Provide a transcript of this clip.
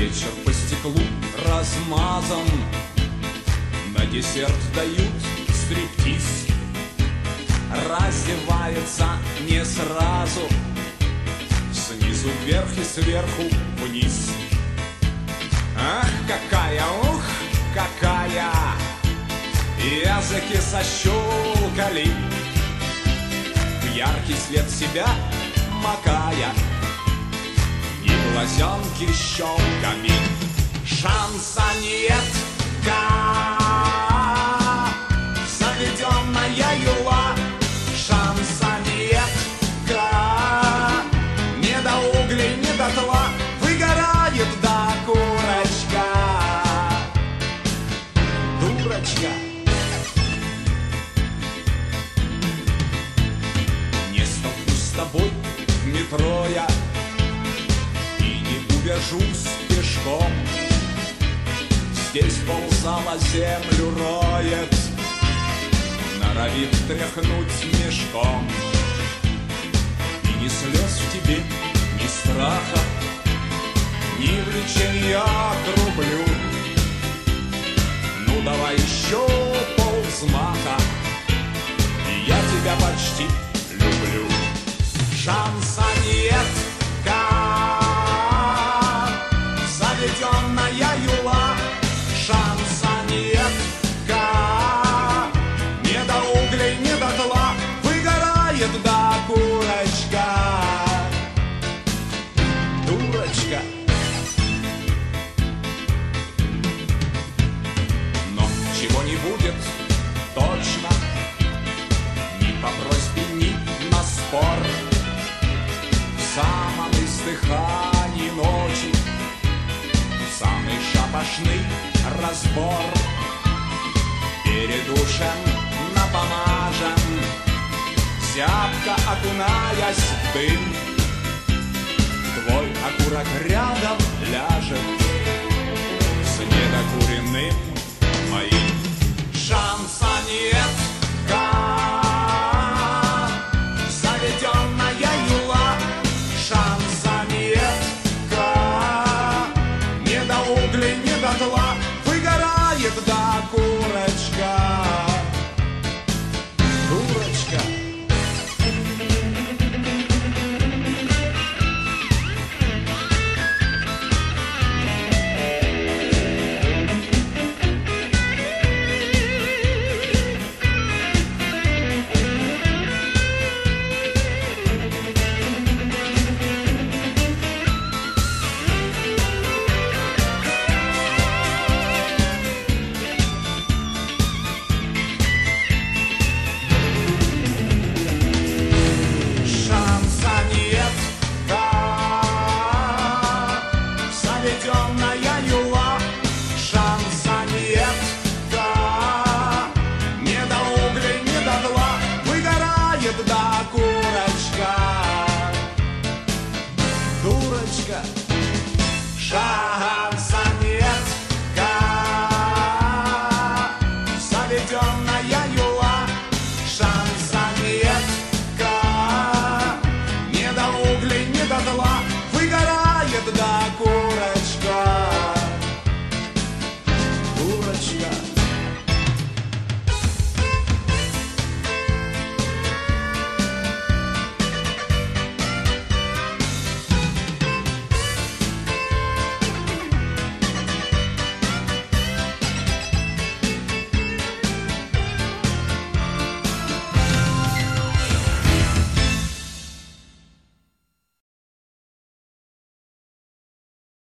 Вечер по стеклу размазан, на десерт дают стриптиз. Раздевается не сразу, снизу вверх и сверху вниз. Ах, какая, ух, какая! Языки сощелкали, в яркий свет себя макая, и глазенки щелками. Шанса нет, заведенная юла. Шанса нет, не до углей, не до тла, выгорает до курочка. Дурочка. Не столкну с тобой в метро я и не убежусь пешком. Здесь ползала землю роет, норовит тряхнуть мешком. И ни слез в тебе, ни страха, ни влечения к рублю. Ну давай еще полвзмаха, и я тебя почти люблю. Шанса нет, заведенная юла. Шанса нет, не до углей, не до тла, выгорает до курочка. Дурочка. Но чего не будет точно, ни по просьбе, ни на спор. В самом издыхании ночи самый шапошный разбор. Передушен, напомажен, зябко окунаясь в дым. Твой окурок грял